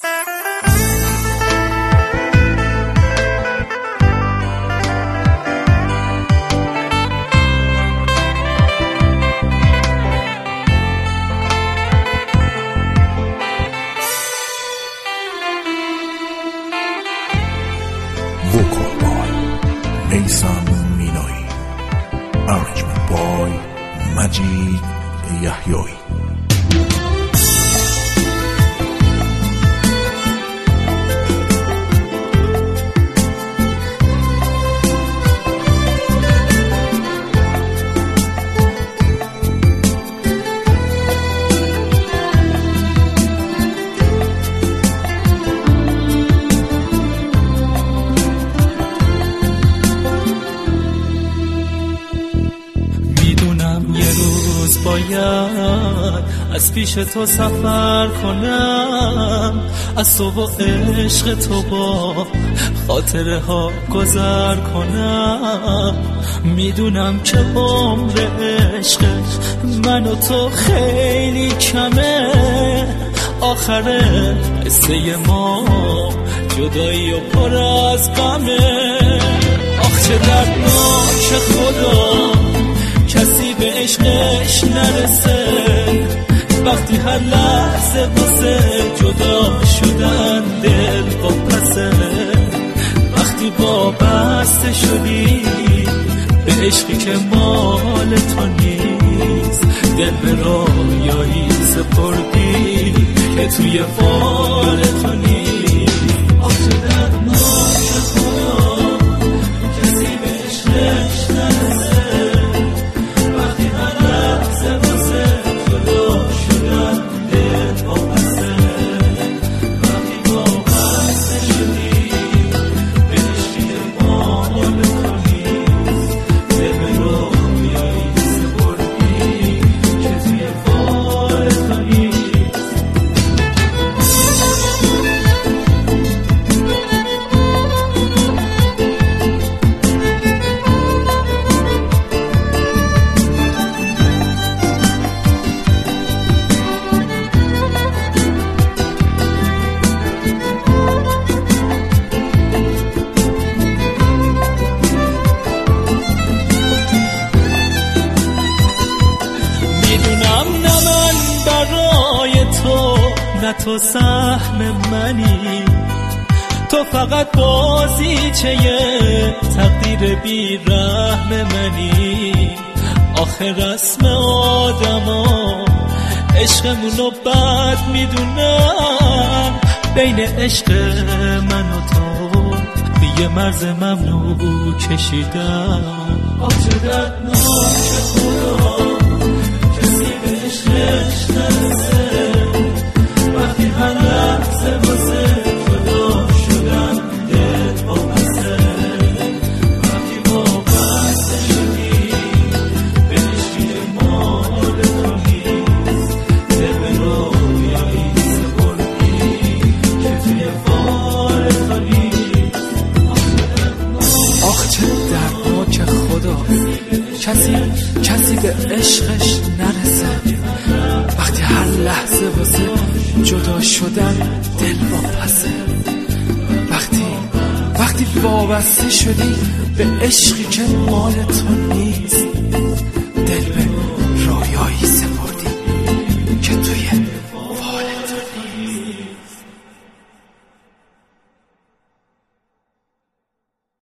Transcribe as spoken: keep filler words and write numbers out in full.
Vocal by Nisan Minoi, arrangement by Majid Yahyoi. باید از پیش تو سفر کنم، از تو و عشق تو با خاطره ها گذر کنم. میدونم که عمر عشق من و تو خیلی کمه، آخر قصه ما جدایی و پر از غمه. آخ چه دردناک خدا کسی به عشقش نرسه، وقتی هر لحظه واسه جدا شدن دل با پسه. وقتی وابسته شدی به عشقی که مال تو نیست، دل به رویایی سپردی که توی فال تو نیست. آخ چه دردناک خدا کسی به عشقش نرسه، نه تو سهم منی، تو فقط بازیچه تقدیر بی رحم منی. آخه رسم آدما عشقمونو بد میدونم، بین عشق من و تو یه مرز ممنوع کشیدم. آخ چه دردناک خدا کسی به عشقش نرسه، وقتی هر لحظه واسه جدا شدن دل با پسه. وقتی وابسته شدی به عشقی مال تو نیست، دل به رویایی سپردی که توی فال تو نیست. آخ چه دردناک خدا کسی کسی به عشقش نرسه، وقتی هر لحظه واسه جدا شدن دل با پسه. وقتی وقتی وابسته شدی به عشقی که مال تو نیست،